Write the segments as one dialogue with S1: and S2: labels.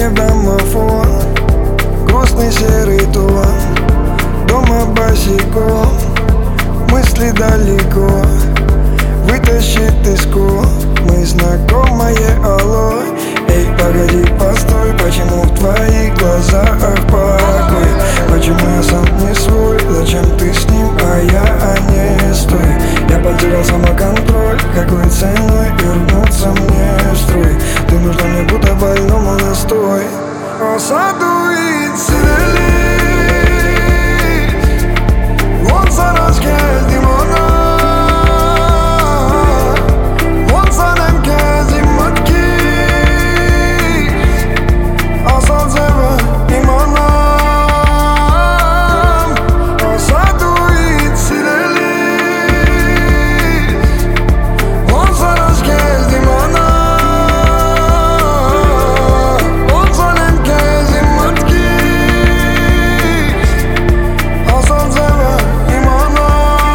S1: мне в домофон, грустный серый тон. Дома босиком, мысли далеко, вытащит из ком. Мы знакомые, алло. Эй, погоди, постой, почему в твоих глазах покой? Почему я сам не свой, зачем ты с ним, а я не стой? Я потерял самоконтроль, какой ценой вернуться мне в строй? Ты нужна мне, будто больному настой. О саду и цели, вон сарашке димона, вон санемке зиматки, асал зева имана. О саду и цели, вон сарашке димона, вон санемке зиматки, асал зева имана.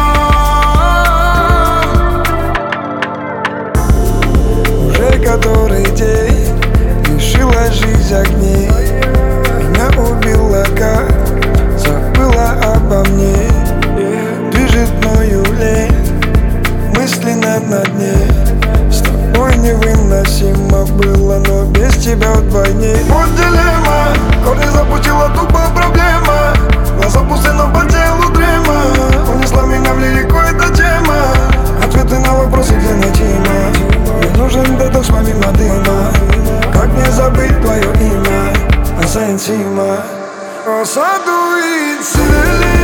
S1: Уже который день лишила жизнь огней, меня убила, как забыла обо мне. Движет мною лень, мысли на дне. С тобой невыносимо было, но без тебя вдвойне. Вот дилемма, корни запустила тупо проблема. Глаза пусты, но по телу дрема. Унесла меня в лирику эта тема. Ответы на вопросы, где найти ма. Мне нужен детокс помимо дыма. Как не забыть твое имя, Асентима? О саду и цели.